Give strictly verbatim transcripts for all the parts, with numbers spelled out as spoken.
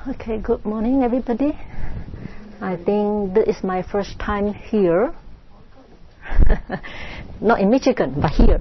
Okay, good morning everybody. I think this is my first time here. Not in Michigan, but here.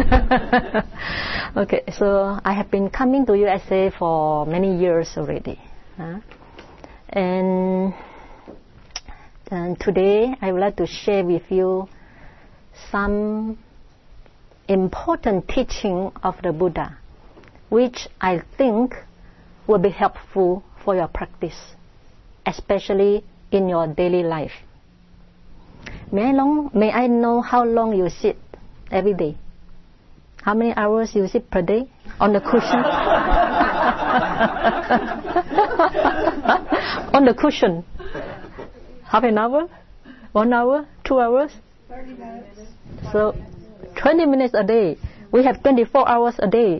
Okay, so I have been coming to U S A for many years already. Huh? And, and today I would like to share with you some important teaching of the Buddha, which I think will be helpful for your practice, especially in your daily life. May I, long, may I know how long you sit every day? How many hours you sit per day on the cushion? On the cushion. Half an hour? One hour? Two hours? thirty minutes. So, twenty minutes a day. We have twenty-four hours a day.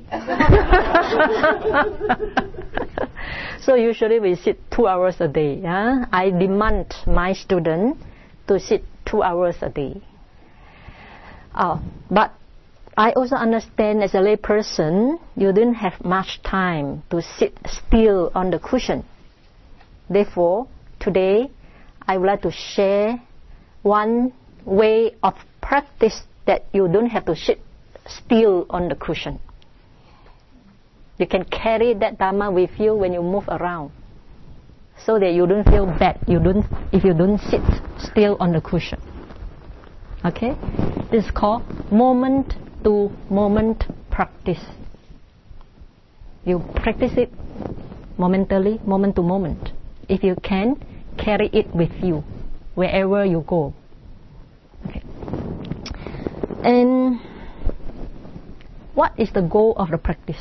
So usually we sit two hours a day. Yeah? I demand my students to sit two hours a day. Uh, but I also understand as a lay person, you didn't have much time to sit still on the cushion. Therefore, today I would like to share one way of practice that you don't have to sit still on the cushion. You can carry that Dharma with you when you move around, so that you don't feel bad. You don't, if you don't sit still on the cushion. Okay, this is called moment to moment practice. You practice it momentarily, moment to moment. If you can, carry it with you wherever you go. Okay. And what is the goal of the practice?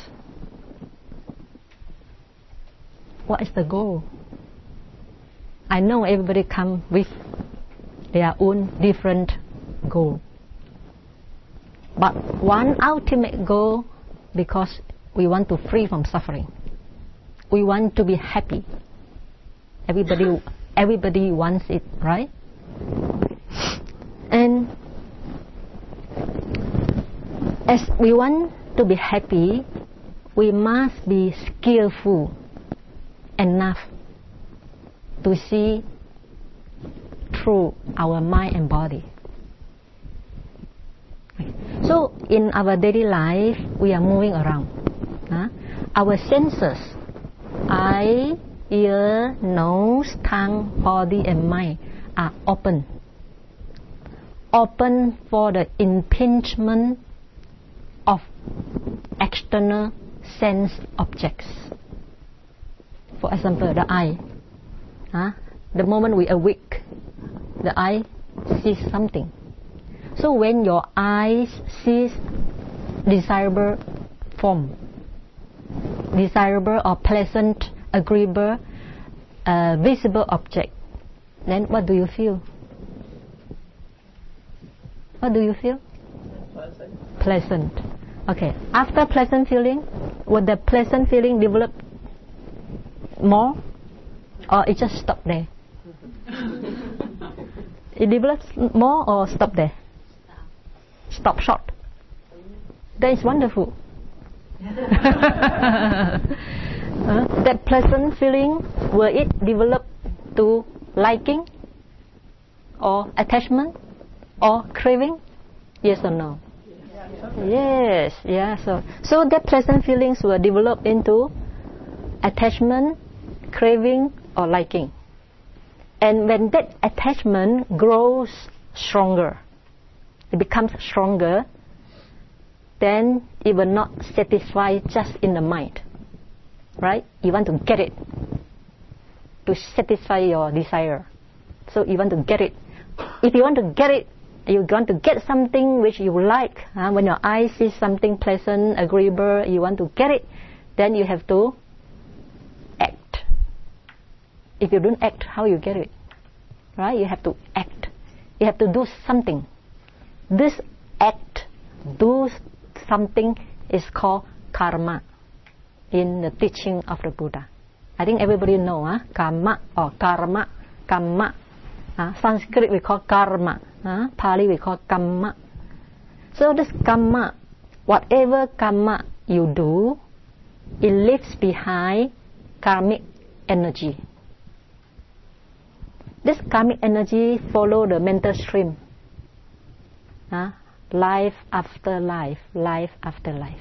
What is the goal? I know everybody come with their own different goal. But one ultimate goal, because we want to free from suffering. We want to be happy. Everybody, everybody wants it, right? And as we want to be happy, we must be skillful enough to see through our mind and body. So in our daily life, we are moving around. Huh? Our senses, eye, ear, nose, tongue, body and mind are open. Open for the impingement of external sense objects. For example, the eye. Huh? The moment we awake, the eye sees something. So when your eyes sees desirable form, desirable or pleasant, agreeable, uh, visible object, then what do you feel? What do you feel? Pleasant. Pleasant. Okay. After pleasant feeling, would the pleasant feeling develop more, or it just stop there? It develops more or stop there? Stop short. That is wonderful. uh, that pleasant feeling, will it develop to liking or attachment or craving? Yes or no? Yes. Yeah. So, so that pleasant feelings will develop into attachment, craving or liking. And when that attachment grows stronger, it becomes stronger, then it will not satisfy just in the mind, right? You want to get it to satisfy your desire. So you want to get it. If you want to get it, you want to get something which you like. Uh, when your eye sees something pleasant, agreeable, you want to get it, then you have to act. If you don't act, how you get it? Right? You have to act. You have to do something. This act, do something, is called karma in the teaching of the Buddha. I think everybody know, huh? Karma or karma, karma. Uh, Sanskrit we call karma, uh, Pali we call kamma. So this karma, whatever karma you do, it leaves behind karmic energy. This karmic energy follow the mental stream. Huh? Life after life, life after life.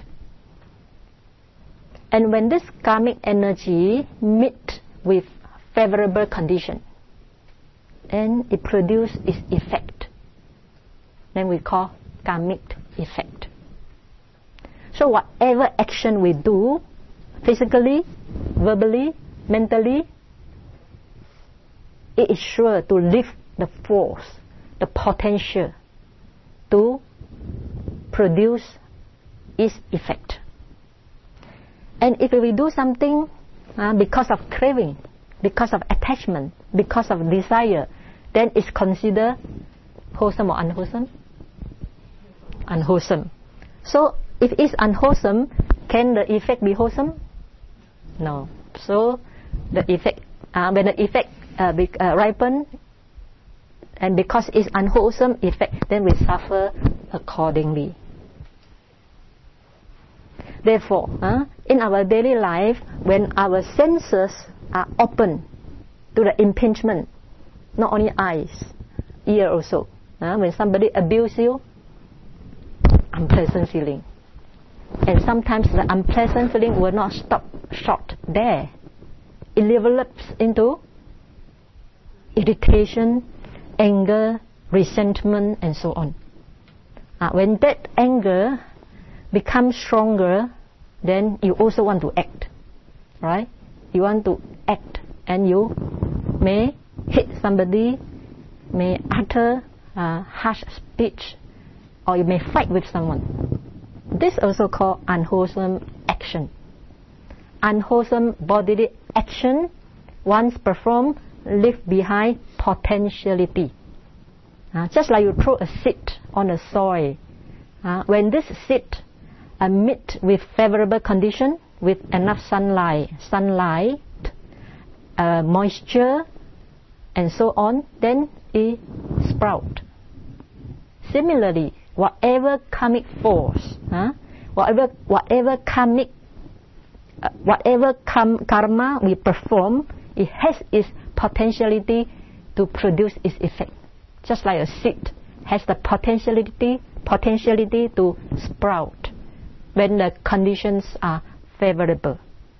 And when this karmic energy meet with favorable condition, and it produces its effect, then we call karmic effect. So whatever action we do, physically, verbally, mentally, it is sure to lift the force, the potential to produce its effect. And if we do something uh, because of craving, because of attachment, because of desire, then it's considered wholesome or unwholesome? Unwholesome. So if it's unwholesome, can the effect be wholesome? No. So the effect, uh, when the effect uh, be, uh, ripen, and because it's unwholesome effect, then we suffer accordingly. Therefore, uh, in our daily life, when our senses are open to the impingement, not only eyes, ear also. Uh, when somebody abuses you, unpleasant feeling. And sometimes the unpleasant feeling will not stop short there. It develops into irritation, anger, resentment, and so on. Uh, when that anger becomes stronger, then you also want to act, right? You want to act, and you may hit somebody, may utter uh, harsh speech, or you may fight with someone. This is also called unwholesome action. Unwholesome bodily action, once performed, leave behind potentiality. Uh, just like you throw a seed on the soil. Uh, when this seed uh, meet with favorable condition, with enough sunlight, sunlight, uh, moisture, and so on, then it sprout. Similarly, whatever karmic force, huh, whatever whatever karmic, uh, whatever kam- karma we perform, it has its potentiality to produce its effect. Just like a seed has the potentiality potentiality to sprout when the conditions are favorable.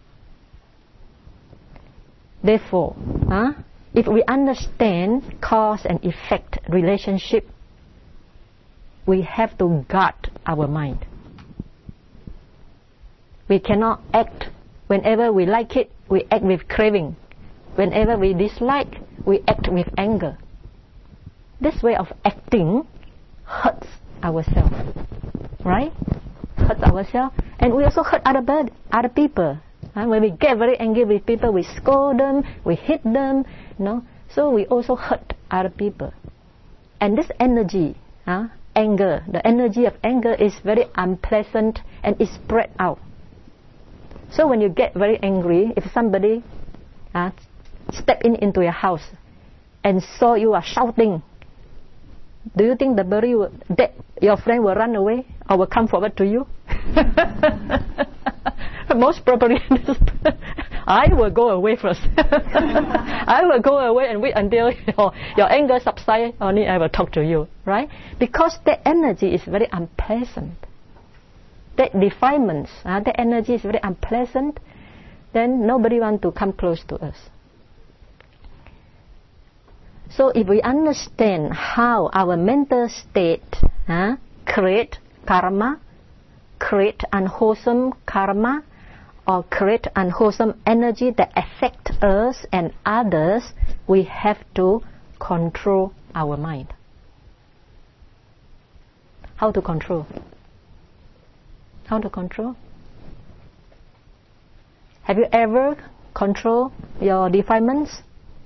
Therefore, huh, if we understand cause and effect relationship, we have to guard our mind. We cannot act whenever we like it, we act with craving. Whenever we dislike, we act with anger. This way of acting hurts ourselves, right? Hurts ourselves, and we also hurt other bird, other people. Uh, when we get very angry with people, we scold them, we hit them, you know. So we also hurt other people. And this energy, uh, anger, the energy of anger is very unpleasant and is spread out. So when you get very angry, if somebody uh, step in into your house and saw you are shouting, do you think the buddy will, that your friend will run away or will come forward to you? Most probably, I will go away first. I will go away and wait until your, your anger subsides. Only I will talk to you, right? Because the energy is very unpleasant. That defilements, uh, the energy is very unpleasant. Then nobody wants to come close to us. So if we understand how our mental state uh, create karma, create unwholesome karma, or create unwholesome energy that affect us and others, we have to control our mind. How to control? How to control? Have you ever controlled your defilements?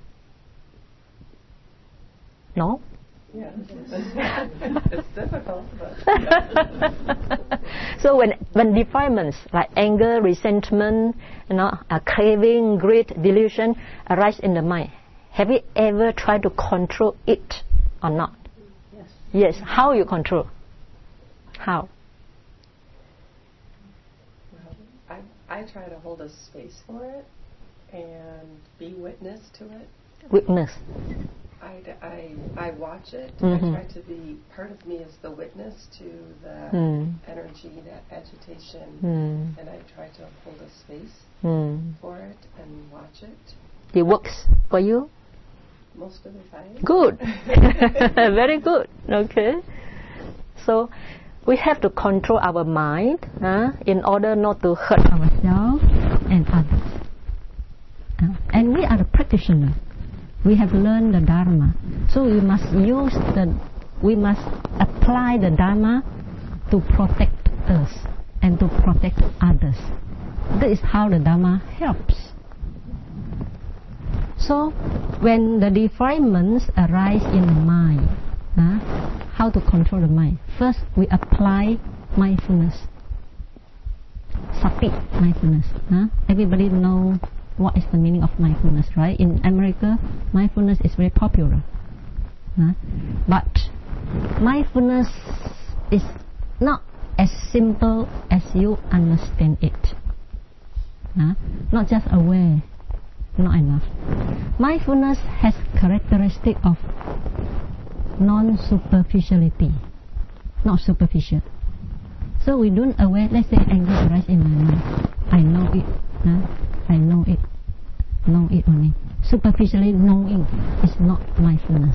No? Yeah. It's difficult, but So when when defilements like anger, resentment, you know, uh, craving, greed, delusion arise in the mind, have you ever tried to control it or not? yes. Yes. How you control? How? Well, I I try to hold a space for it and be witness to it. Witness. I, I, I watch it. Mm-hmm. I try to be, part of me is the witness to the mm. energy, that agitation, mm. and I try to hold a space mm. for it and watch it. It works for you? Most of the time. Good. Very good. Okay. So we have to control our mind uh, in order not to hurt ourselves and others. Uh, and we are the practitioner. We have learned the Dharma. So we must use the, we must apply the Dharma to protect us and to protect others. That is how the Dharma helps. So when the defilements arise in the mind, uh, how to control the mind? First, we apply mindfulness. Sati, mindfulness. Uh, everybody know what is the meaning of mindfulness, right? In America, mindfulness is very popular. Uh, but mindfulness is not as simple as you understand it. Uh, not just aware, not enough. Mindfulness has characteristic of non-superficiality, not superficial. So we don't aware, let's say anger arises in my mind. I know it. Uh, I know it. Know it only. Superficially knowing is not mindfulness.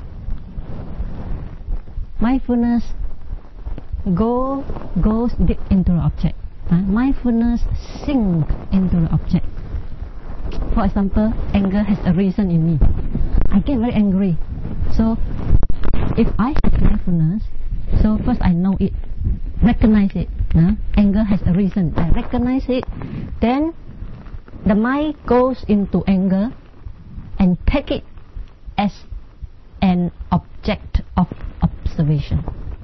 Mindfulness go goes deep into the object. Uh, mindfulness sink into the object. For example, anger has a reason in me. I get very angry. So if I have mindfulness, so first I know it, recognize it. Uh, anger has a reason. I recognize it. Then the mind goes into anger and take it as an object of observation.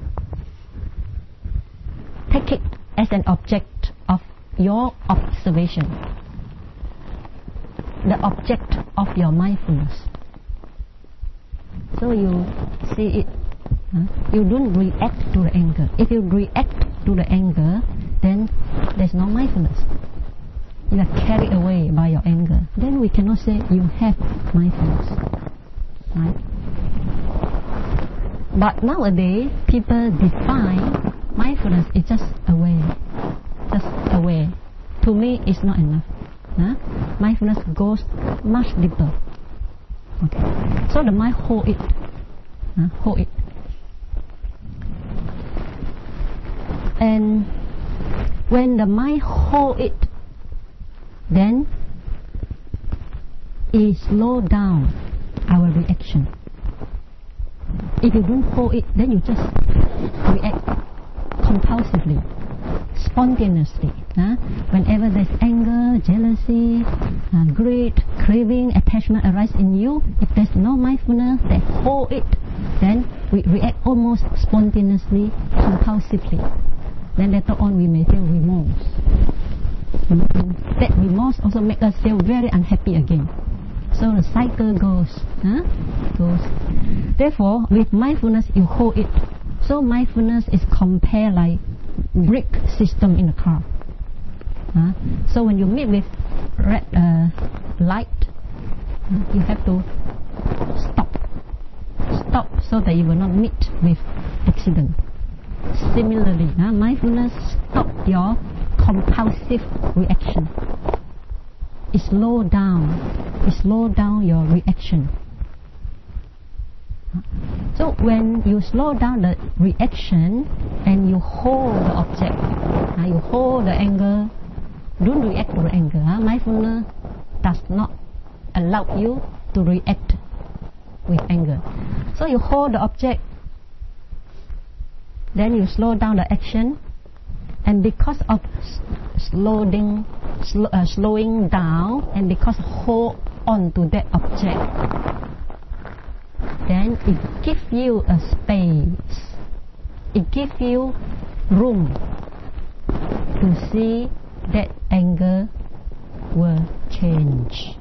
Take it as an object of your observation. The object of your mindfulness. So you see it. Huh? You don't react to the anger. If you react to the anger, then there's no mindfulness. You are carried away by your anger. Then we cannot say you have mindfulness. Right? But nowadays, people define mindfulness is just aware. Just aware. To me, it's not enough. Huh? Mindfulness goes much deeper. Okay. So the mind hold it. Huh? Hold it. And when the mind hold it, then it slow down our reaction. If you don't hold it, then you just react compulsively, spontaneously. Huh? Whenever there's anger, jealousy, uh, greed, craving, attachment arise in you, if there's no mindfulness that hold it, then we react almost spontaneously, compulsively. Then later on we may feel remorse. That remorse also makes us feel very unhappy again. So the cycle goes, huh? goes. Therefore, with mindfulness, you hold it. So mindfulness is compared like brake system in a car. Huh? So when you meet with red uh, light, uh, you have to stop. Stop so that you will not meet with accident. Similarly, huh? mindfulness stop your compulsive reaction. It slow down. It slow down your reaction. So when you slow down the reaction and you hold the object, uh, you hold the anger, don't react to the anger. Huh? Mindfulness does not allow you to react with anger. So you hold the object, then you slow down the action, and because of slowing, sl uh, slowing down, and because hold on to that object, then it gives you a space. It gives you room to see that anger will change.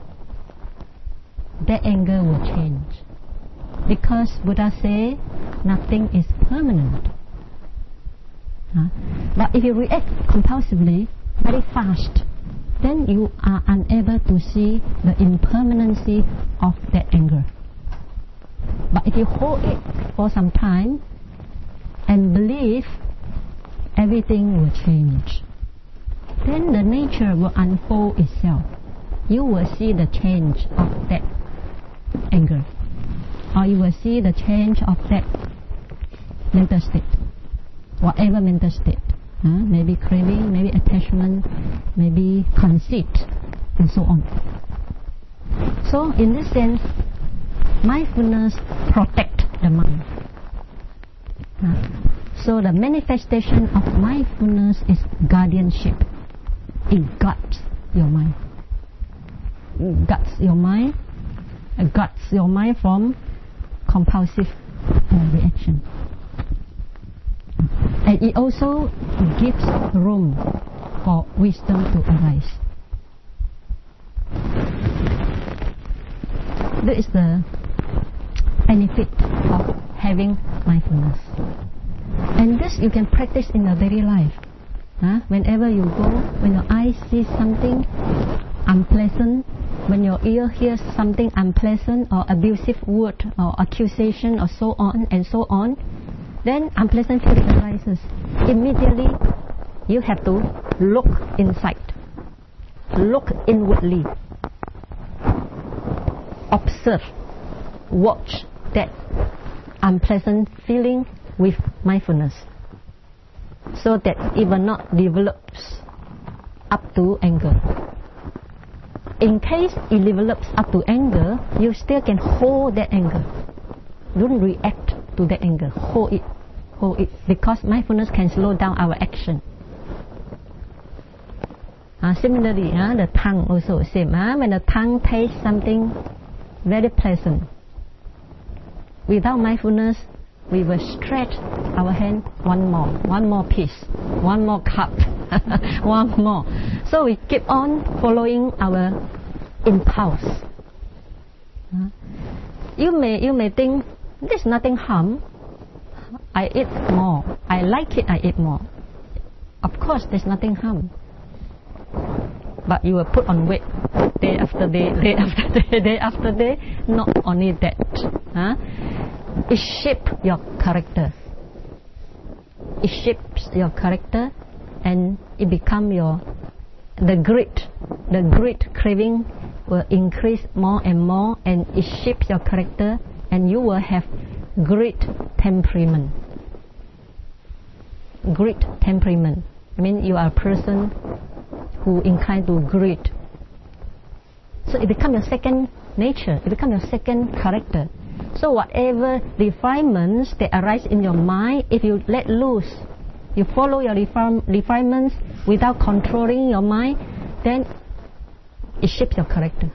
That anger will change. Because Buddha say nothing is permanent. Huh? But if you react compulsively, very fast, then you are unable to see the impermanency of that anger. But if you hold it for some time and believe everything will change, then the nature will unfold itself. You will see the change of that anger, or you will see the change of that mental state, whatever mental state, uh, maybe craving, maybe attachment, maybe conceit, and so on. So in this sense, mindfulness protects the mind. Uh, so the manifestation of mindfulness is guardianship. It guards your mind. It guards your mind. It guards your mind from compulsive uh, reaction. And it also gives room for wisdom to arise. This is the benefit of having mindfulness. And this you can practice in your daily life. Huh? Whenever you go, when your eyes see something unpleasant, when your ear hears something unpleasant or abusive word or accusation or so on and so on, then unpleasant feeling arises. Immediately you have to look inside, look inwardly, observe, watch that unpleasant feeling with mindfulness, so that it will not develop up to anger. In case it develops up to anger, you still can hold that anger. Don't react to that anger. Hold it. Hold it. Because mindfulness can slow down our action. Uh, similarly, uh, the tongue also same. Uh, when the tongue tastes something very pleasant, without mindfulness, we will stretch our hand one more, one more piece, one more cup, one more. So we keep on following our impulse. Uh, you may you may think there's nothing harm. I eat more. I like it. I eat more. Of course, there's nothing harm. But you will put on weight day after day, day after day, day after day. Not only that. Huh? It shapes your character. It shapes your character, and it becomes your the greed, the greed craving will increase more and more, and it shapes your character, and you will have greed temperament. Greed temperament. I mean, you are a person who inclined to greed. So it becomes your second nature. It becomes your second character. So whatever refinements that arise in your mind, if you let loose, you follow your refine, refinements without controlling your mind, then it shapes your character.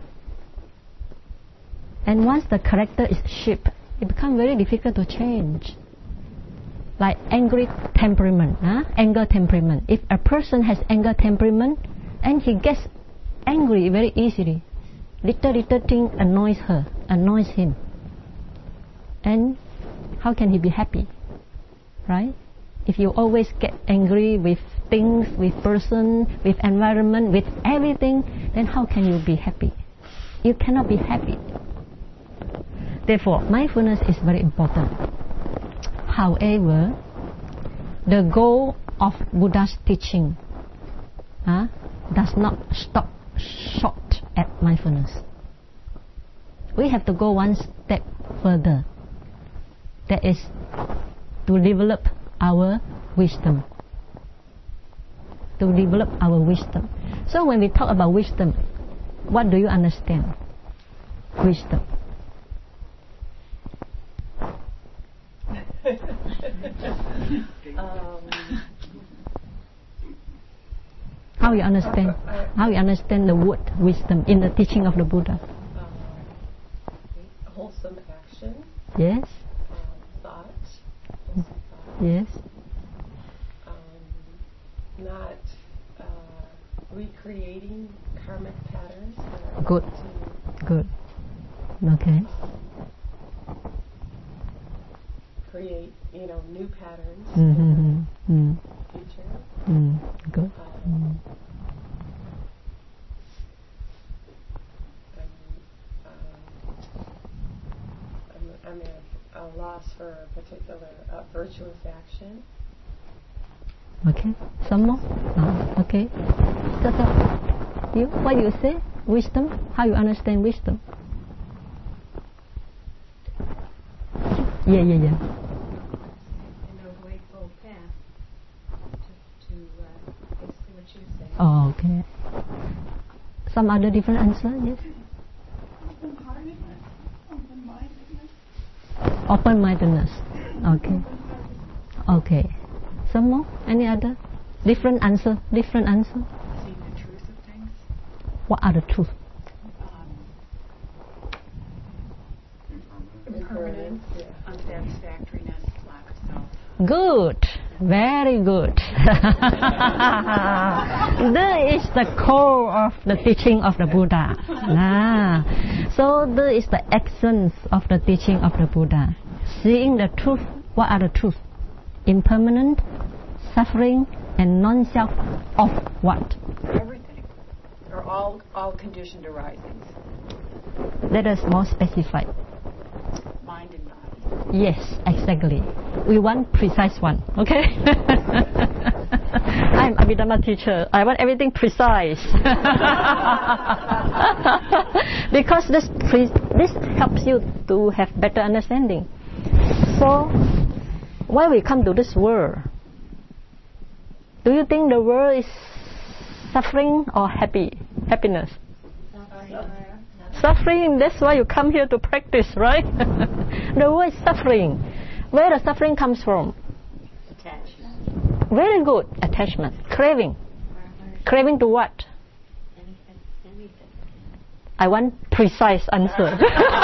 And once the character is shaped, it becomes very difficult to change. Like angry temperament, huh? Anger temperament. If a person has anger temperament, and he gets angry very easily, little little thing annoys her, annoys him. And how can he be happy? Right? If you always get angry with things, with person, with environment, with everything, then how can you be happy? You cannot be happy. Therefore, mindfulness is very important. However, the goal of Buddha's teaching uh, does not stop short at mindfulness. We have to go one step further. That is to develop our wisdom. To develop our wisdom. So when we talk about wisdom, what do you understand? Wisdom. um, how you understand? How you understand the word wisdom in the teaching of the Buddha? Um, wholesome action. Yes. Thought, thought, yes, um, not uh, recreating karmic patterns. Good, good, okay. Um, create, you know, new patterns mm-hmm. in mm. the future. Mm. Good. Um, mm. I'm at a loss for a particular uh, virtuous action. Okay. Some more? No. Okay. Tata, you, what you say? Wisdom? How you understand wisdom? Yeah, yeah, yeah. In a wakeful path to, to uh, basically what you say. Oh, okay. Some other different answer? Yes. Open-heartedness, open-mindedness. Open-mindedness. Okay. Okay. Some more? Any other? Different answer? Different answer? Seeing the truth of things. What are the truth? Impermanence, yeah. Unsatisfactoriness, lack of self. Good. Very good. That is the core of the teaching of the Buddha. Ah. So that is the essence of the teaching of the Buddha. Seeing the truth. What are the truth? Impermanent, suffering, and non-self of what? Everything. Or all, all conditioned arisings. Let us more specify. Mind and body. Yes, exactly. We want precise one, okay? I'm Abhidhamma teacher. I want everything precise. Because this pre- this helps you to have better understanding. So, why we come to this world? Do you think the world is suffering or happy? Happiness? Suffering, that's why you come here to practice, right? The world is suffering. Where the suffering comes from? Attachment. Very good. Attachment. Craving. Craving to what? Anything. Anything. I want precise answer.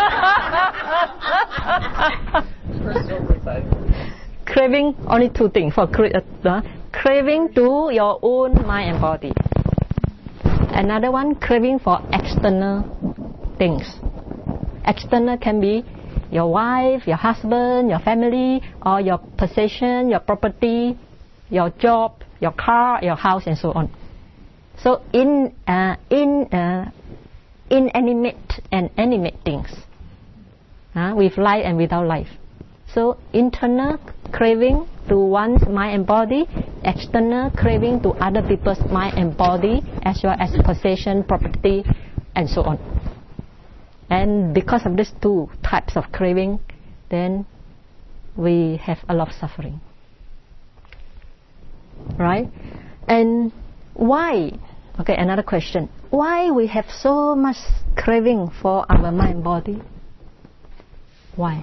Craving only two things for cra- uh, craving to your own mind and body. Another one, craving for external things. External can be your wife, your husband, your family, or your possession, your property, your job, your car, your house, and so on. So in uh, in uh, inanimate and animate things, uh, with life and without life. So internal craving to one's mind and body, external craving to other people's mind and body, as well as possession, property, and so on. And because of these two types of craving, then we have a lot of suffering. Right? And why? Okay, another question. Why we have so much craving for our mind and body? Why?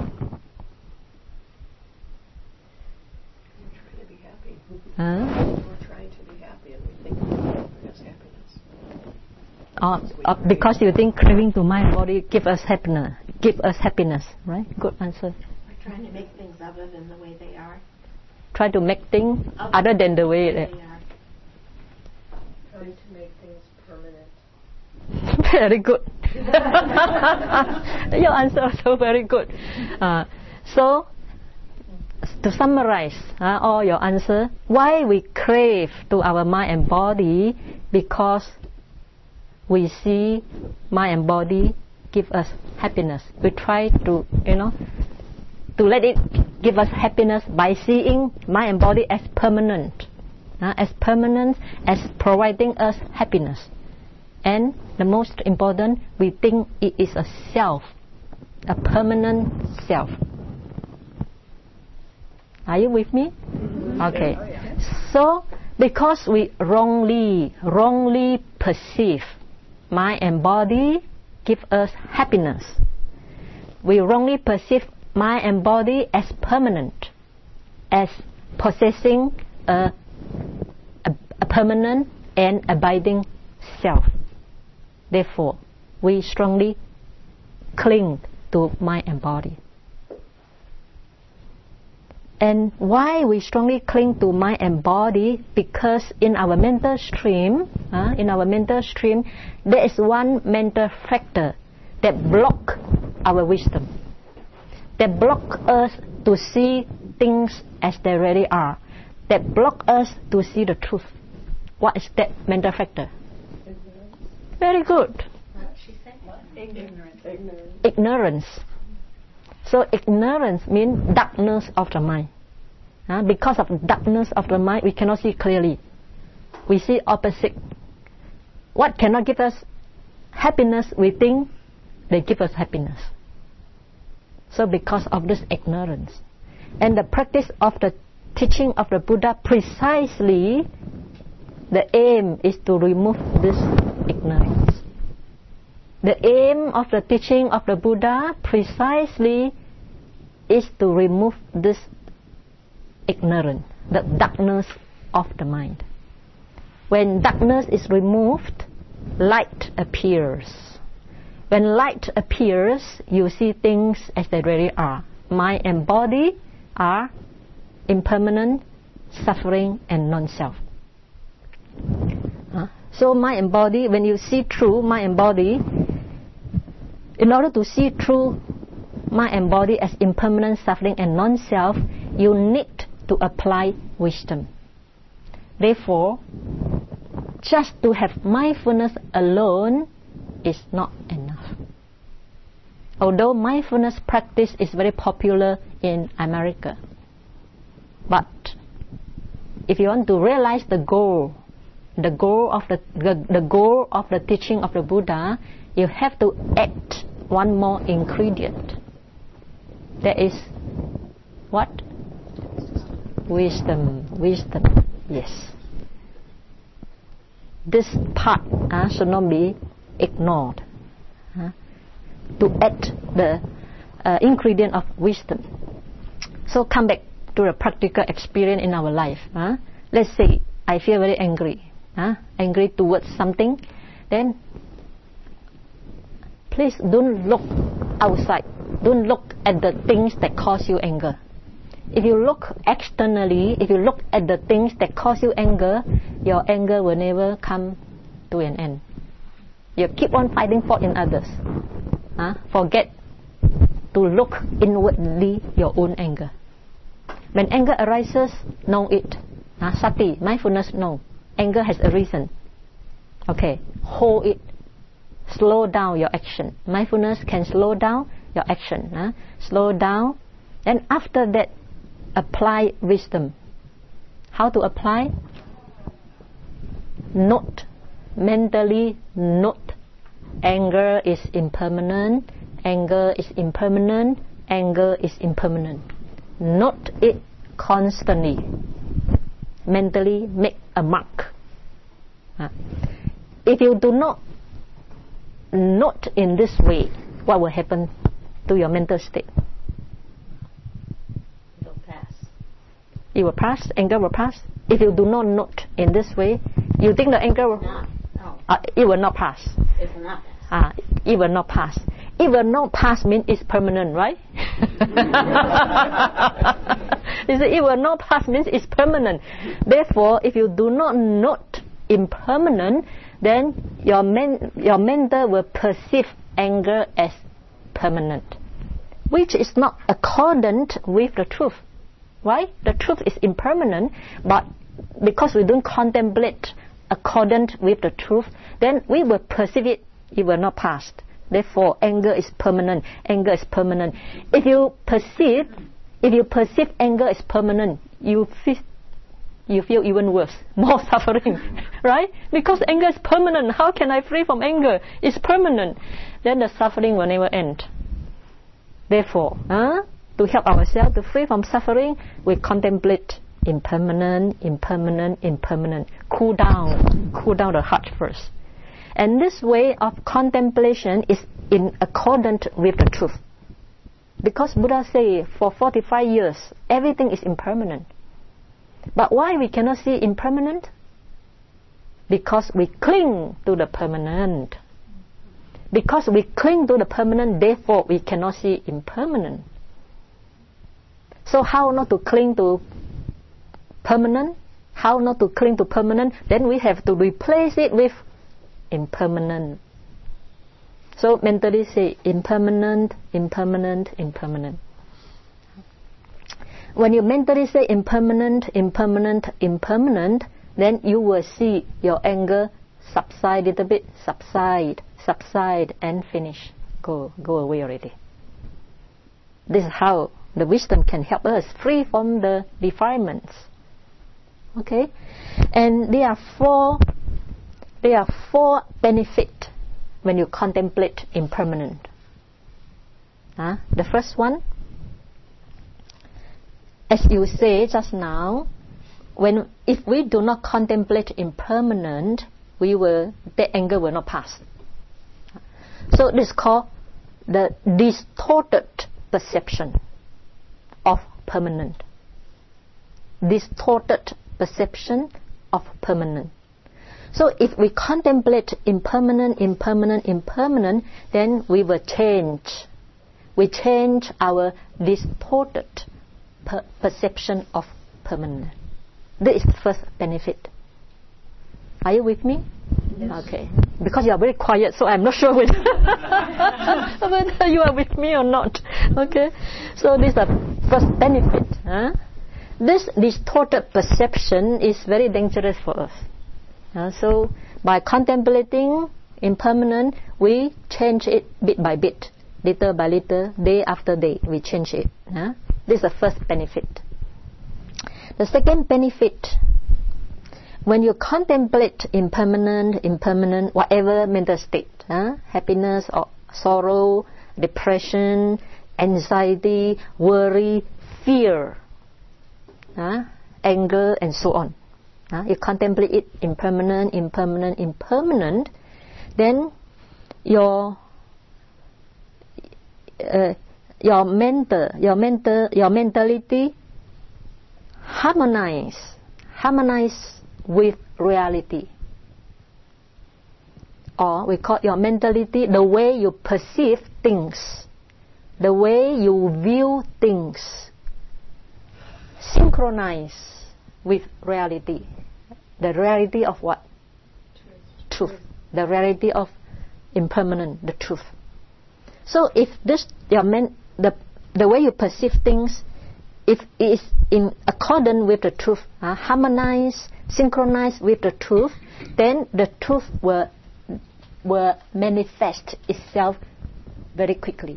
Huh? We're trying to be happy and we think that brings us happiness. Uh, uh, because you think craving to mind and body give us happiness, give us happiness, right? Good answer. We're trying to make things other than the way they are. Try to make things other, other than the way they they are. Trying to make things permanent. Very good. Your answer also very good. Uh, so, to summarize uh, all your answer, why we crave to our mind and body? Because we see mind and body give us happiness. We try to, you know, to let it give us happiness by seeing mind and body as permanent, uh, as permanent, as providing us happiness. And the most important, we think it is a self, a permanent self. Are you with me? Okay. So, because we wrongly, wrongly perceive mind and body give us happiness, we wrongly perceive mind and body as permanent, as possessing a, a, a permanent and abiding self. Therefore, we strongly cling to mind and body. And why we strongly cling to mind and body? Because in our mental stream, uh, in our mental stream, there is one mental factor that block our wisdom, that block us to see things as they really are, that block us to see the truth. What is that mental factor? Ignorance. Very good. She said ignorance. Ignorance. Ignorance. So ignorance means darkness of the mind. Uh, because of darkness of the mind, we cannot see clearly. We see opposite. What cannot give us happiness, we think they give us happiness. So because of this ignorance. And the practice of the teaching of the Buddha, precisely the aim is to remove this ignorance. The aim of the teaching of the Buddha precisely is to remove this ignorance, the darkness of the mind. When darkness is removed, light appears. When light appears, you see things as they really are. Mind and body are impermanent, suffering, and non-self. Uh, so mind and body, when you see through mind and body, in order to see through mind and body as impermanent, suffering, and non-self, you need to apply wisdom. Therefore, just to have mindfulness alone is not enough. Although mindfulness practice is very popular in America, but if you want to realize the goal, the goal of the, the, the goal of the teaching of the Buddha, you have to add one more ingredient. That is what? Wisdom. Wisdom. Yes. This part uh, should not be ignored. Uh, to add the uh, ingredient of wisdom. So come back to the practical experience in our life. Uh. Let's say I feel very angry. Uh, angry towards something. Then please don't look outside. Don't look at the things that cause you anger. If you look externally, if you look at the things that cause you anger, your anger will never come to an end. You keep on finding fault in others. Uh, forget to look inwardly your own anger. When anger arises, know it. Uh, sati, mindfulness, know. Anger has a reason. Okay, hold it. Slow down your action. Mindfulness can slow down your action. Uh, slow down. And after that, apply wisdom. How to apply? Note. Mentally note. Anger is impermanent. Anger is impermanent. Anger is impermanent. Note it constantly. Mentally make a mark. Uh, if you do not note in this way, what will happen to your mental state? It will pass. It will pass. Anger will pass. If you do not note in this way, you think the anger will, No. No. uh, it will not pass. It will not pass. Ah, it will not pass. It will not pass means it's permanent, right? You see, it will not pass means it's permanent. Therefore, if you do not note impermanent, then your men, your mental will perceive anger as permanent, which is not accordant with the truth. Right? The truth is impermanent, but because we don't contemplate accordant with the truth, then we will perceive it. It will not pass. Therefore, anger is permanent. Anger is permanent. If you perceive, if you perceive anger is permanent, you feel, you feel even worse, more suffering, right? Because anger is permanent. How can I free from anger? It's permanent. Then the suffering will never end. Therefore, huh, to help ourselves to free from suffering, we contemplate impermanent, impermanent, impermanent. Cool down, cool down the heart first. And this way of contemplation is in accordance with the truth. Because Buddha say for forty-five years, everything is impermanent. But why we cannot see impermanent? Because we cling to the permanent. Because we cling to the permanent, therefore we cannot see impermanent. So how not to cling to permanent? How not to cling to permanent? Then we have to replace it with impermanent. So mentally say impermanent, impermanent, impermanent. When you mentally say impermanent, impermanent, impermanent, then you will see your anger subside a little bit, subside, subside, and finish. Go, go away already. Then the suffering will never end. Therefore, anger is permanent. Anger is permanent. Anger is permanent. Anger is permanent. Cool down, cool down the heart first. And this way of contemplation is in accordance with the truth. Because Buddha say for forty-five years, everything is impermanent. But why we cannot see impermanent? Because we cling to the permanent. Because we cling to the permanent, therefore we cannot see impermanent. So mentally say impermanent, impermanent, impermanent. This is how the wisdom can help us free from the defilements. Okay, and there are four. There are four benefits when you contemplate impermanent. Uh, the first one, as you say just now, when if we do not contemplate impermanent, we will the anger will not pass. So this is called the distorted perception of permanent. Distorted perception of permanent. So if we contemplate impermanent, impermanent, impermanent, then we will change. We change our distorted per- perception of permanent. This is the first benefit. Are you with me? Yes. Okay. Because you are very quiet, so I'm not sure whether, whether you are with me or not. Okay. So this is the first benefit. Huh? This distorted perception is very dangerous for us. Uh, so by contemplating impermanent, we change it bit by bit, little by little, day after day, we change it. Uh? This is the first benefit. The second benefit, when you contemplate impermanent, impermanent, whatever mental state, uh, happiness or sorrow, depression, anxiety, worry, fear, uh, anger, and so on. Uh, you contemplate it impermanent, impermanent, impermanent, then your uh, your mental, your mental, your mentality harmonize, harmonize with reality, or we call your mentality the way you perceive things, the way you view things, synchronize with reality. The reality of what? Truth. Truth. The reality of impermanent, the truth. So if this your men, the the way you perceive things, if it is in accordance with the truth, uh, harmonize, synchronize with the truth, then the truth will will manifest itself very quickly.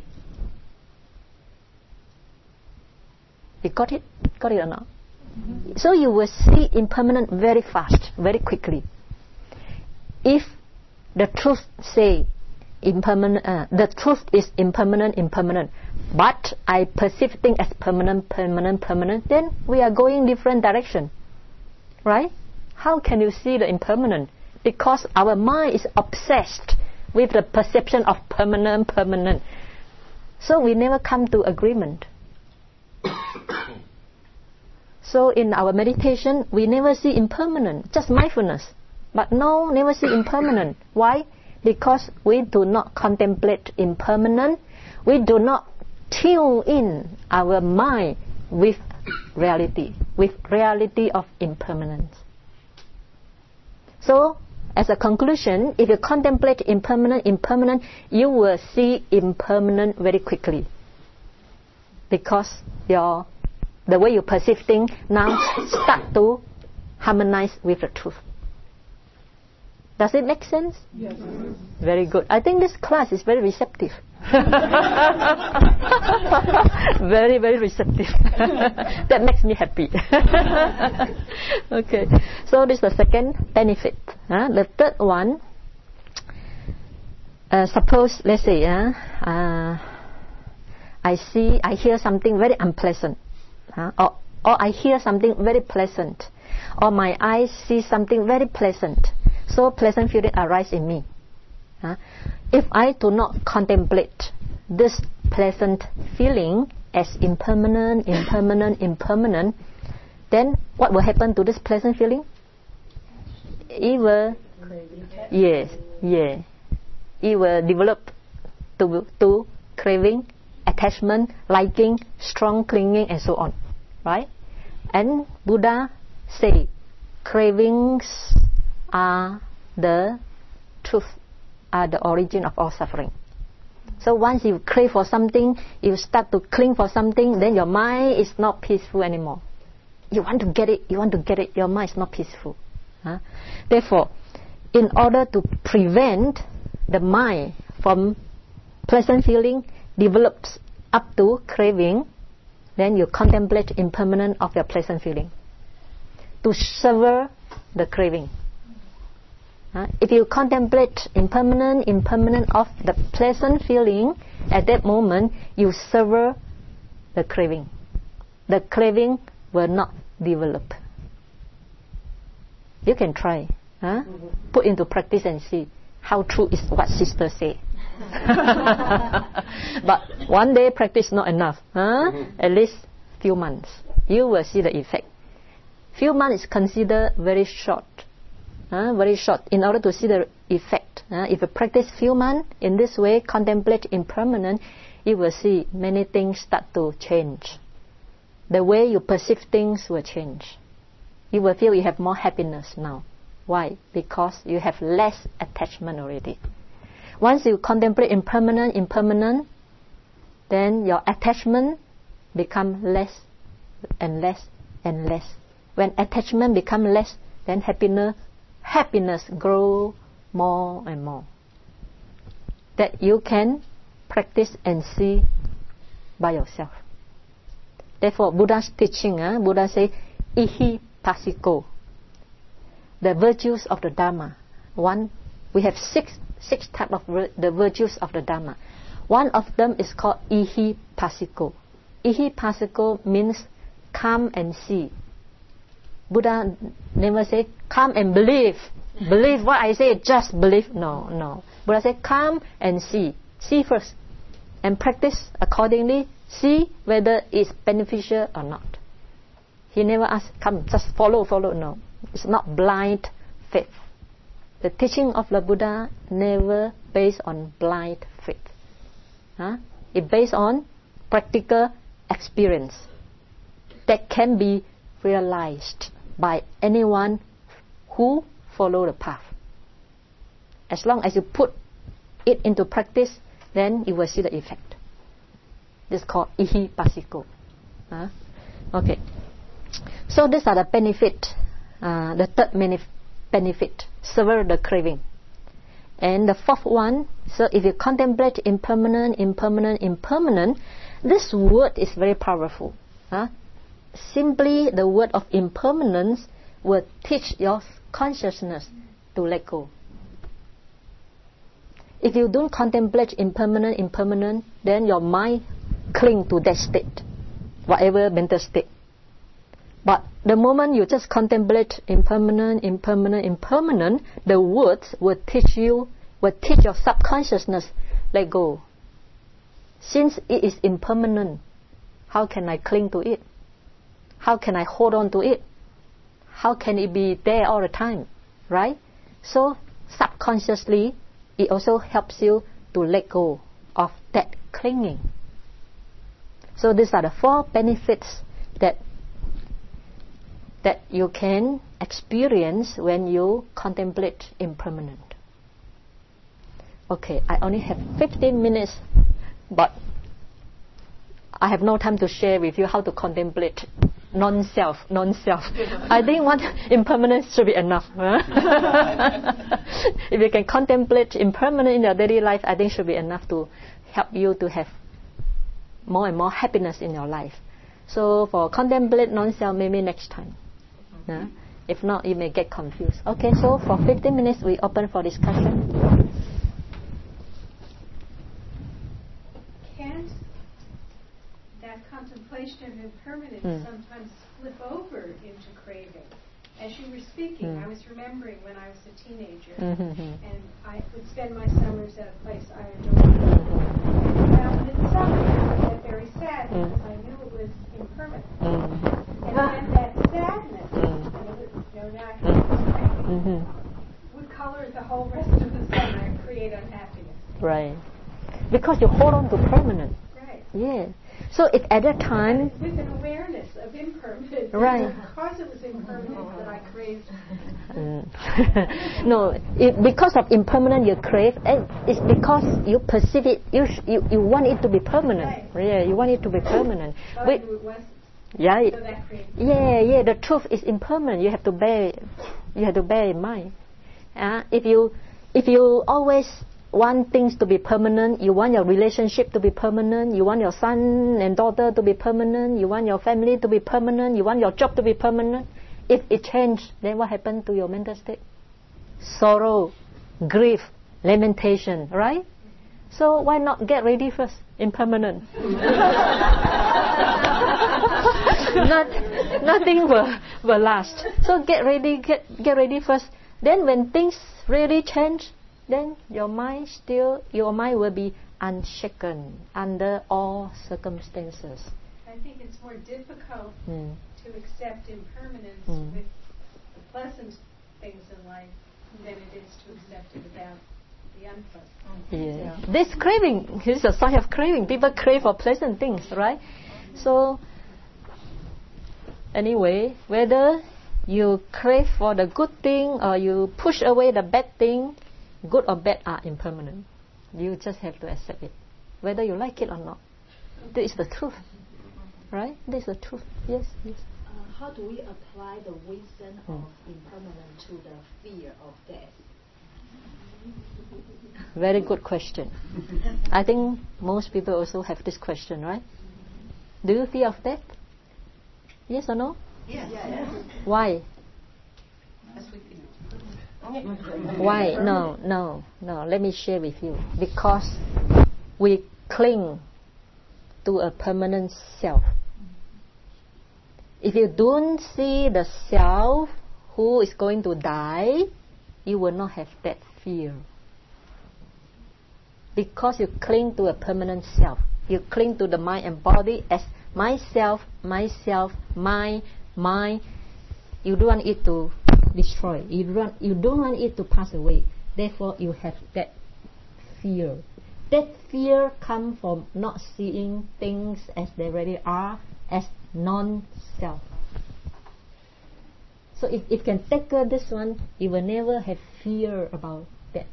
You got it? Got it or not? Mm-hmm. So you will see impermanent very fast, very quickly. If the truth say impermanent, uh, the truth is impermanent, impermanent, but I perceive things as permanent, permanent, permanent, then we are going different direction, right? How can you see the impermanent? Because our mind is obsessed with the perception of permanent, permanent. So we never come to agreement. So in our meditation, we never see impermanent, just mindfulness. But no, never see impermanent. Why? Because we do not contemplate impermanent. We do not tune in our mind with reality, with reality of impermanence. So, as a conclusion, if you contemplate impermanent, impermanent, you will see impermanent very quickly. Because your the way you perceive things now start to harmonize with the truth. Does it make sense? Yes. Very good. I think this class is very receptive. very, very receptive. That makes me happy. Okay. So this is the second benefit. Uh, the third one, uh, suppose, let's say, uh, uh, I see, I hear something very unpleasant. Uh, or, or I hear something very pleasant. Or my eyes see something very pleasant. So pleasant feeling arise in me. Uh, if I do not contemplate this pleasant feeling as impermanent, impermanent, impermanent, then what will happen to this pleasant feeling? It will, yes, yeah, it will develop to to craving, attachment, liking, strong clinging, and so on, right? And Buddha say, cravings are the truth, are the origin of all suffering. So once you crave for something, you start to cling for something, then your mind is not peaceful anymore. You want to get it, you want to get it, your mind is not peaceful. Huh? Therefore, in order to prevent the mind from pleasant feeling develops up to craving, then you contemplate impermanence of your pleasant feeling to sever the craving. Uh, if you contemplate impermanent, impermanent of the pleasant feeling, at that moment you sever the craving. The craving will not develop. You can try, huh? Mm-hmm. Put into practice and see how true is what sister say. But one day practice not enough, huh? Mm-hmm. At least few months, you will see the effect. Few months is considered very short, huh? Very short. In order to see the effect, huh? If you practice few months in this way, contemplate impermanent, you will see many things start to change. The way you perceive things will change. You will feel you have more happiness now. Why? Because you have less attachment already. Once you contemplate impermanent, impermanent, then your attachment become less and less and less. When attachment become less, then happiness, happiness grow more and more. That you can practice and see by yourself. Therefore, Buddha's teaching, uh, Buddha say, ihi pasiko. The virtues of the Dharma. One, we have six six types of vir- the virtues of the Dharma. One of them is called ihi pasiko. Ihi pasiko means come and see. Buddha never say come and believe. Believe what I say, just believe. No, no. Buddha say come and see. See first. And practice accordingly. See whether it's beneficial or not. He never asks, come, just follow, follow. No. It's not blind faith. The teaching of the Buddha never based on blind faith. Huh? It's based on practical experience that can be realized by anyone who follow the path. As long as you put it into practice, then you will see the effect. This is called ihi pasiko. Huh? Okay. So these are the benefit. Uh, the third benef- benefit, sever the craving. And the fourth one, so if you contemplate impermanent, impermanent, impermanent, this word is very powerful. Huh? Simply the word of impermanence will teach your consciousness to let go. If you don't contemplate impermanent, impermanent, then your mind cling to that state, whatever mental state. But the moment you just contemplate impermanent, impermanent, impermanent, the words will teach you, will teach your subconsciousness, let go. Since it is impermanent, how can I cling to it? How can I hold on to it? How can it be there all the time? Right? So subconsciously, it also helps you to let go of that clinging. So these are the four benefits that that you can experience when you contemplate impermanent. Okay, I only have fifteen minutes, but I have no time to share with you how to contemplate non-self, non-self. I think one impermanence should be enough. Huh? If you can contemplate impermanent in your daily life, I think should be enough to help you to have more and more happiness in your life. So for contemplate non-self, maybe next time. Uh, if not, you may get confused. Okay, so for fifteen minutes, we open for discussion. Can't that contemplation of impermanence Mm. sometimes flip over into craving? As you were speaking, Mm. I was remembering when I was a teenager, Mm-hmm. and I would spend my summers at a place I adored. And found in summer, I get very sad Mm. because I knew it was impermanent. Mm-hmm. And then that sadness, Mm. and it was, you know, now I can explain, Mm-hmm. would color the whole rest of the summer and create unhappiness. Right. Because you hold on to permanent. Right. Yeah. So if at that time, With an awareness of impermanence, Right. because it was impermanent that I craved. mm, no, it, because of impermanent you crave, and it's because you perceive it, you, sh- you you want it to be permanent. Right. Yeah, you want it to be permanent. But Wait, it wasn't. yeah, So that created. yeah, yeah. The truth is impermanent. You have to bear, you have to bear in mind. Uh, if you if you always want things to be permanent. You want your relationship to be permanent. You want your son and daughter to be permanent. You want your family to be permanent. You want your job to be permanent. If it changes, then what happened to your mental state? Sorrow, grief, lamentation, right? So why not get ready first, impermanent? Not, nothing will, will last. So get ready, get, get ready first. Then when things really change, then your mind still, your mind will be unshaken under all circumstances. I think it's more difficult Mm. to accept impermanence Mm. with the pleasant things in life than it is to accept it without the unpleasant. Yeah. This craving is a sign of craving. People crave for pleasant things, right? So, anyway, whether you crave for the good thing or you push away the bad thing, good or bad are impermanent. You just have to accept it, whether you like it or not. This is the truth, right? This is the truth. Yes, yes. Uh, how do we apply the wisdom of impermanence to the fear of death? Very good question. I think most people also have this question, right? Do you fear of death? Yes or no? Yes. Why? Why? No, no, no. Let me share with you. Because we cling to a permanent self. If you don't see the self who is going to die, you will not have that fear. Because you cling to a permanent self. You cling to the mind and body as myself, myself, my, my. You don't want it to destroy. You don't, you don't want it to pass away. Therefore, you have that fear. That fear comes from not seeing things as they really are, as non-self. So if if you can tackle this one, you will never have fear about death.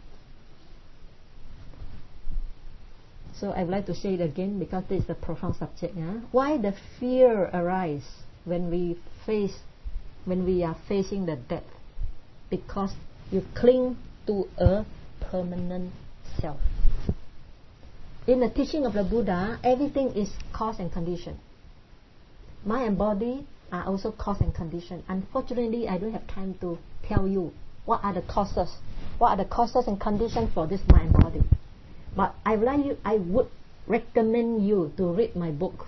So I would like to say it again because this is a profound subject. Yeah? Why the fear arise when we face, when we are facing the death? Because you cling to a permanent self. In the teaching of the Buddha, everything is cause and condition. Mind and body are also cause and condition. Unfortunately, I don't have time to tell you what are the causes, what are the causes and conditions for this mind and body. But I would like you, I would recommend you to read my book.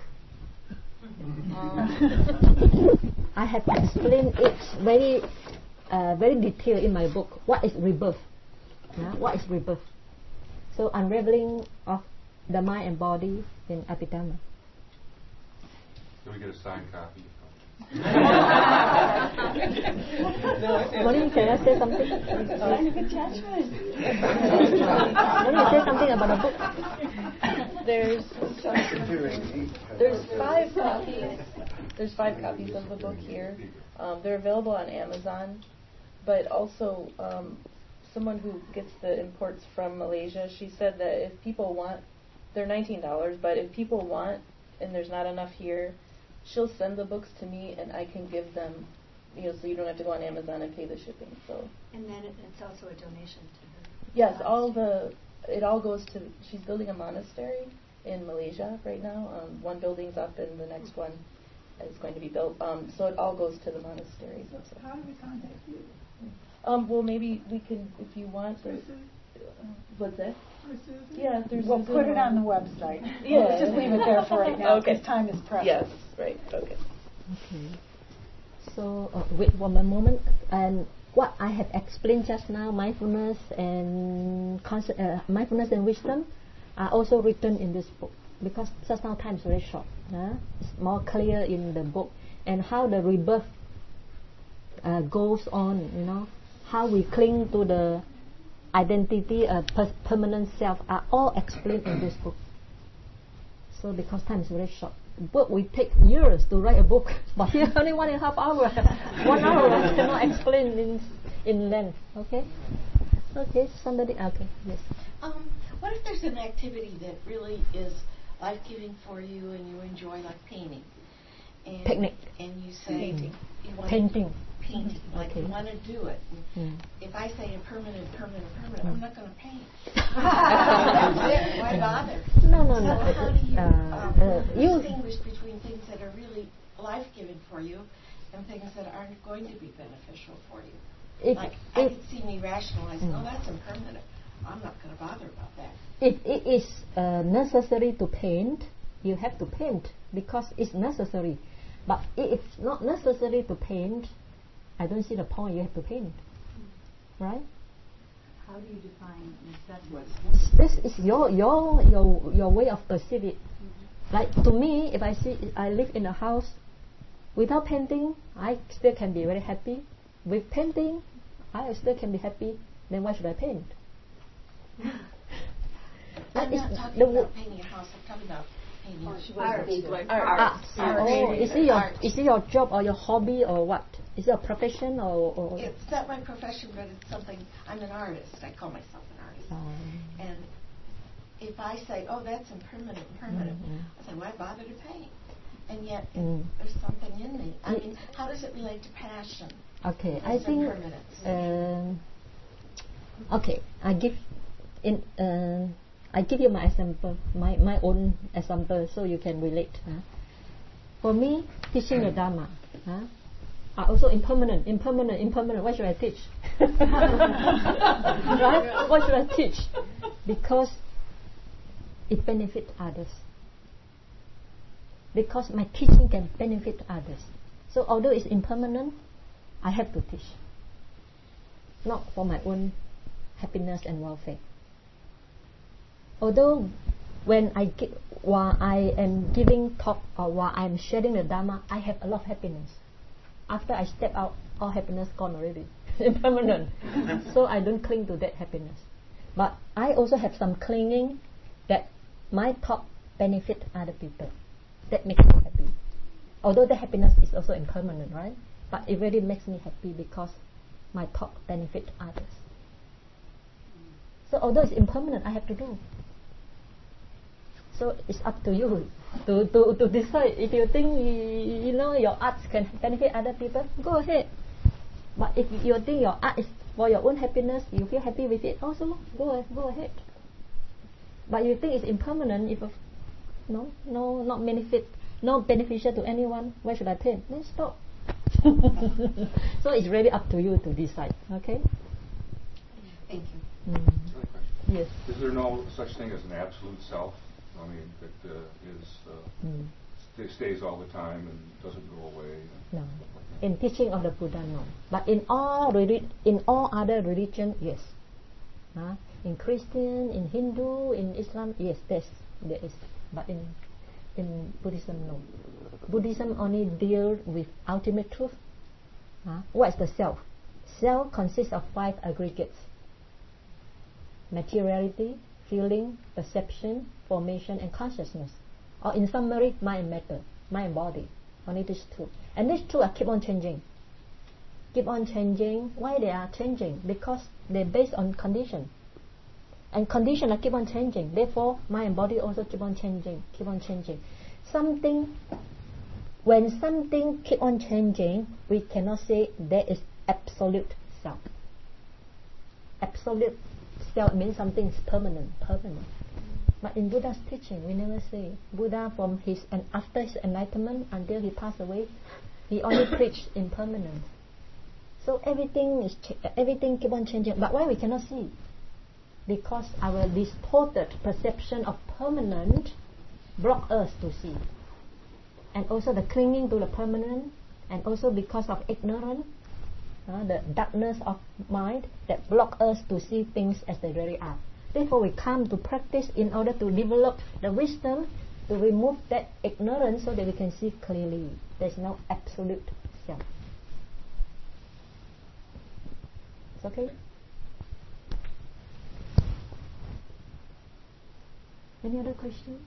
I have explained it very, uh, very detailed in my book. What is rebirth? Yeah? What is rebirth? So unraveling of the mind and body in Abhidhamma. Can we get a signed copy? Molly, can I say something? Molly, say something about the book. There's there's five copies. There's five copies of the book here. Um, they're available on Amazon, but also um, someone who gets the imports from Malaysia. She said that if people want, they're nineteen dollars. But if people want, and there's not enough here, she'll send the books to me, and I can give them, you know, so you don't have to go on Amazon and pay the shipping. So. And then it, it's also a donation to her. Yes, all the it all goes to. She's building a monastery in Malaysia right now. Um, one building's up, and the next one is going to be built. Um, so it all goes to the monastery. So how do we contact you? Um, well, maybe we can, if you want. There's, uh, what's that? Yeah, there's. We'll put it on the website. Yeah. Let's just leave it there for right now Okay. because time is precious. Yes, right. Okay. Okay. So uh, wait one moment. And what I have explained just now, mindfulness and concept, uh, mindfulness and wisdom, are also written in this book because just now time is very short. Uh, it's more clear in the book, and how the rebirth uh, goes on. You know, how we cling to the identity, a per- permanent self, are all explained in this book. So because time is very short, book will take years to write a book, but here only one and a half hour. One hour I cannot explain in in length. Okay, okay. Somebody. Okay, yes. Um, what if there's an activity that really is life-giving for you and you enjoy, like painting, and, Picnic. and you say Painting. you want Painting. To, painting, like Okay. you want to do it. Mm. If I say impermanent, permanent, permanent, Mm. I'm not going to paint. That's it. Why bother? No, no, so no. how do you Uh, um, uh, you- distinguish between things that are really life-giving for you and things that aren't going to be beneficial for you? If, like, I if, could see me rationalizing, Mm. oh, that's impermanent. I'm not going to bother about that. if it is uh, necessary to paint, you have to paint because it's necessary. But if it's not necessary to paint, I don't see the point you have to paint. Right? How do you define necessity? This is your your your your way of perceive it. Mm-hmm. Like to me, if I see I live in a house without painting, I still can be very happy. With painting, I still can be happy. Then why should I paint? I'm not talking the about painting a house. I'm talking about painting Art. art. Art. Art. Oh, is it your Art. is it your job or your hobby or what? Is it a profession or? or It's not my profession, but it's something. I'm an artist. I call myself an artist. Um, And if I say, "Oh, that's impermanent, impermanent," Mhm. I say, "Why bother to paint?" And yet, it, Mm. there's something in me. I It- mean, how does it relate to passion? Okay, It's I think. impermanence. Um, okay, I give in. Uh, I give you my example, my my own example, so you can relate. Huh? For me, teaching the Dharma, huh, are also impermanent, impermanent, impermanent. Why should I teach? Right? Why should I teach? Because it benefits others. Because my teaching can benefit others. So although it's impermanent, I have to teach. Not for my own happiness and welfare. Although when I gi- while I am giving talk or while I am sharing the Dharma, I have a lot of happiness. After I step out, all happiness gone already. Impermanent. So I don't cling to that happiness. But I also have some clinging that my talk benefit other people. That makes me happy. Although the happiness is also impermanent, right? But it really makes me happy because my talk benefit others. So although it's impermanent, I have to do. So it's up to you to, to, to decide. If you think you, you know your arts can benefit other people, go ahead. But if you think your art is for your own happiness, you feel happy with it, also go go ahead. But you think it's impermanent, if no no not benefit no beneficial to anyone, why should I paint? Then stop. So it's really up to you to decide. Okay. Thank you. Mm. Another question. Yes. Is there no such thing as an absolute self? I mean, that uh, is uh, Mm. st- stays all the time and doesn't go away. No. In teaching of the Buddha, no. But in all reli- in all other religion, yes. Huh? In Christian, in Hindu, in Islam, yes, there's, there is. But in in Buddhism, no. Buddhism only deals with ultimate truth. Huh? What is the self? Self consists of five aggregates: materiality, feeling, perception, formation, and consciousness. Or in summary, mind and matter, mind and body. Only these two. And these two are keep on changing. Keep on changing. Why they are changing? Because they're based on condition. And condition are keep on changing. Therefore, mind and body also keep on changing. Keep on changing. Something, when something keep on changing, we cannot say there is absolute self. Absolute self means something is permanent. Permanent. But in Buddha's teaching, we never say. Buddha, from his and after his enlightenment until he passed away, he only preached impermanence. So everything is ch- everything keep on changing. But why we cannot see? Because our distorted perception of permanent block us to see, and also the clinging to the permanent, and also because of ignorance, uh, the darkness of mind that block us to see things as they really are. Therefore, we come to practice in order to develop the wisdom to remove that ignorance so that we can see clearly. There is no absolute self. It's okay? Any other question?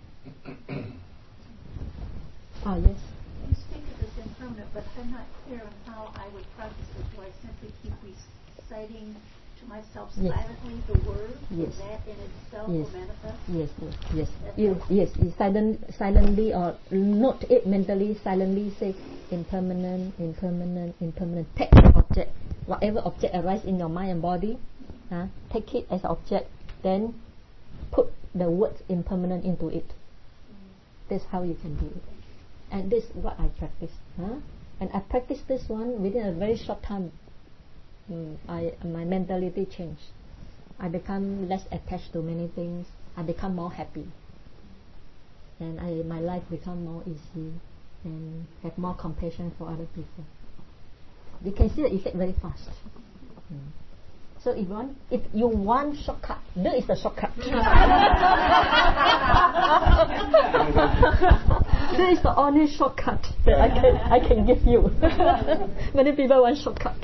Ah, yes. You speak of this impermanent, but I'm not clear on how I would practice it. Do I simply keep reciting to to myself Yes. silently the word, Yes. that in itself Yes. will manifest? Yes, yes, yes. That's You, right. yes, you silent, silently or note it mentally, silently say impermanent, impermanent, impermanent. Take the object, whatever object arises in your mind and body, uh, take it as an object, then put the words impermanent into it. That's how you can do it. And this is what I practice. Huh? And I practice this one within a very short time. Mm, I my mentality changed. I become less attached to many things. I become more happy, and I my life become more easy, and have more compassion for other people. You can see the effect very fast. Mm. So if you want, if you want shortcut, this is the shortcut. This is the only shortcut that I can I can give you. Many people want shortcut.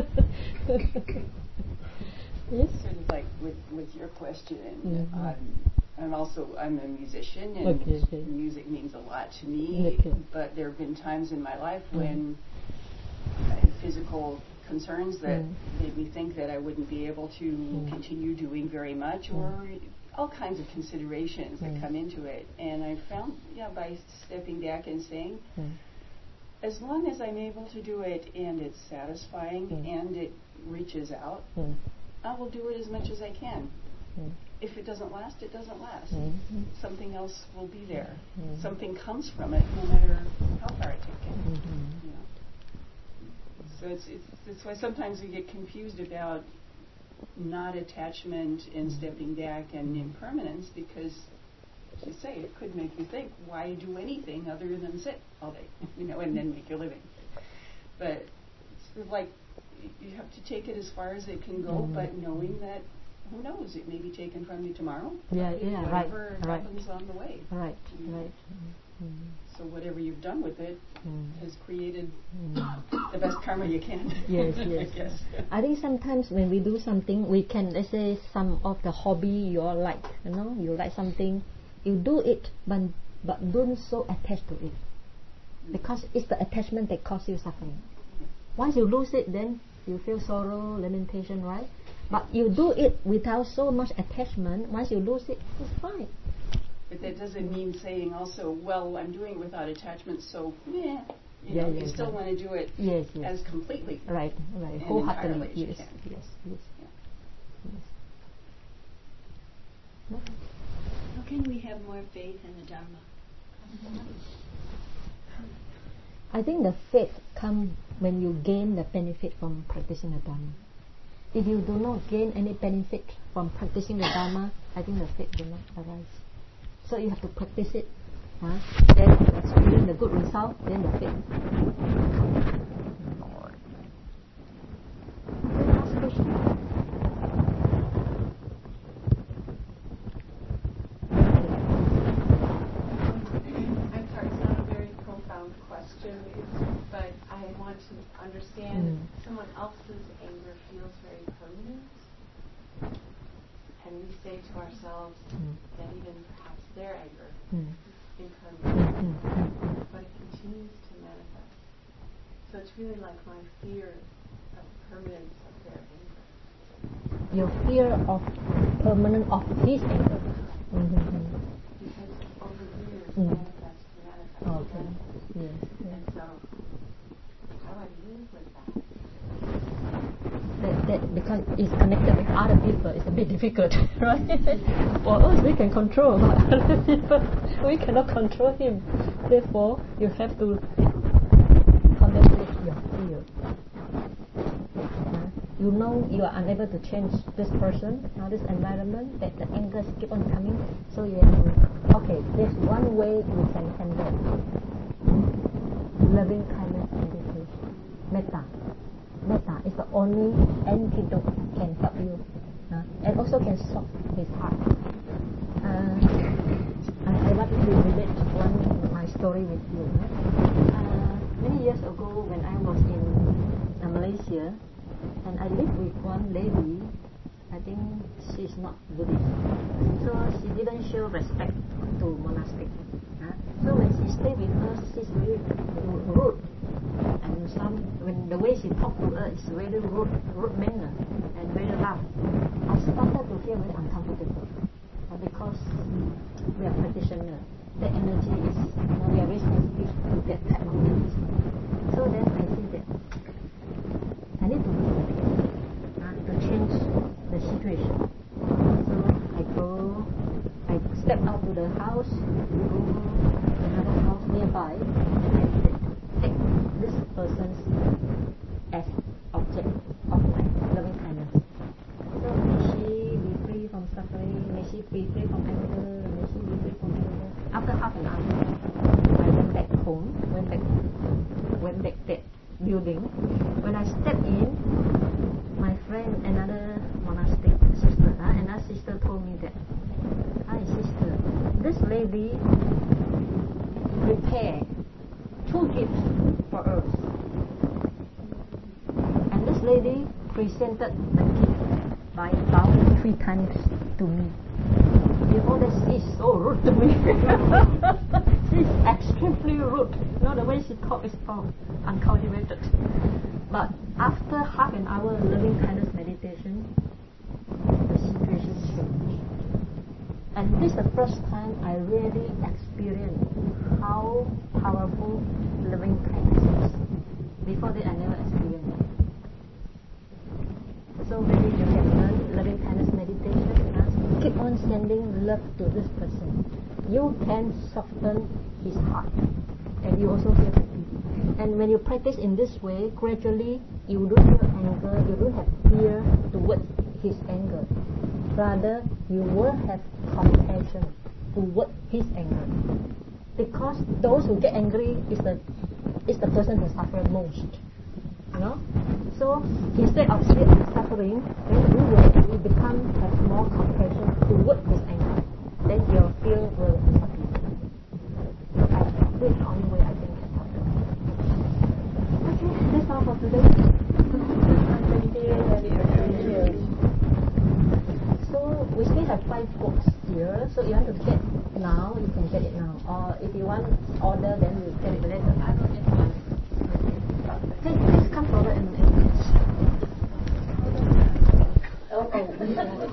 Yes. Sort of like with, with your question, Mm-hmm. um, I'm also I'm a musician, and Okay, okay. music means a lot to me. Okay. But there have been times in my life Mm. when I had physical concerns that Mm. made me think that I wouldn't be able to Mm. continue doing very much, or all kinds of considerations that Mm. come into it. And I found, yeah, by stepping back and saying, Mm. as long as I'm able to do it and it's satisfying Mm. and it reaches out, Mm. I will do it as much as I can. Mm. If it doesn't last, it doesn't last. Mm-hmm. Something else will be there. Mm. Something comes from it, no matter how far I take it. Mm-hmm. You know. So it's it's it's why sometimes we get confused about not attachment and stepping back and impermanence, because, as you say, it could make you think, why do anything other than sit all day, you know, and then make your living. But it's sort of like you have to take it as far as it can go, Mm. but knowing that, who knows, it may be taken from you tomorrow. Yeah, yeah, right, Whatever right. happens on the way. Right, Mm. right. Mm. So whatever you've done with it Mm. has created Mm. the best karma you can. Yes, yes. I guess. I think sometimes when we do something, we can, let's say, some of the hobby you all like, you know, you like something, you do it, but but don't so attached to it, because it's the attachment that causes you suffering. Once you lose it, then you feel sorrow, lamentation, right? But you do it without so much attachment. Once you lose it, it's fine. But that doesn't mean saying also, well, I'm doing it without attachment, so yeah. You Yeah, know, yeah, you still yeah. want to do it Yes, yes. as completely. Right, right. And Wholeheartedly. entirely as you Yes, can. yes, yes. Yeah. yes. No? How can we have more faith in the Dharma? I think the faith comes when you gain the benefit from practicing the Dharma. If you do not gain any benefit from practicing the Dharma, I think the faith will not arise. So you have to practice it. Huh? Then experience the good result, then the faith. Last question. I'm sorry, it's not a very profound question, it's- but I want to understand Mm. if someone else's anger feels very permanent, and we say to ourselves Mm. that even perhaps their anger Mm. is impermanent, Mm, mm, mm. but it continues to manifest. So it's really like my fear of permanence of their anger. Your fear of permanent of his anger. Mm-hmm. Because over years, Mm. manifest, manifest, Okay. manifest. Yes. And so, how do I live with that? That, that because it's connected with other people, it's a bit difficult, right? For us, we can control, but other people, we cannot control him. Therefore, you have to contemplate your fear. Uh, you know you are unable to change this person, uh, this environment, that the anger keep on coming. So you have to, okay, there's one way you can handle loving kindness and meditation. Metta. Metta is the only antidote can help you, uh, and also can soften his heart. Uh, I, I want to relate one my story with you. Uh, many years ago, when I was in uh, Malaysia, and I lived with one lady, I think she's not Buddhist, so she didn't show respect to monastic. Uh, so when she stayed with us, she's very rude. And some, when the way she talked to us is very rude, rude manner and very rough. we are practitioners, the energy is, you know, we are very sensitive to that type of things. So then I think that I need to meditate uh, to change the situation. So I go, I step out to the house, go to another house nearby, and take this person's as object of my loving kindness. So may she be free from suffering, may she be free from anger, may she be free from anger. After half an hour, I went back home, went back, went back that building. When I stepped in, my friend, another monastic sister, uh, another sister told me that, hi sister, this lady prepared two gifts for us. And this lady presented the gift by bowing three times to me. You know that she is so rude to me. She is extremely rude. You know, the way she talks is so uncultivated. But after half an hour loving kindness meditation, the situation changed. And this is the first time I really experienced how powerful loving kindness is. Before that, I never experienced it. So maybe you can learn loving kindness meditation. Uh, keep on sending love to this person. You can soften his heart, and you also feel happy. And when you practice in this way, gradually you don't feel anger, you don't have fear towards his anger. Rather, you will have compassion towards his anger. Because those who get angry is the is the person who suffers most. You know? So instead of suffering, then you will you become have more compassion towards his anger. Then your feel will be happy. This is the only way I think can help. Okay, that's all for today. Thank you. So we still have five books here. So if you want to get now, you can get it now. Or if you want order, then you get it later. I will get one. Okay, please come forward and. Oh, oh.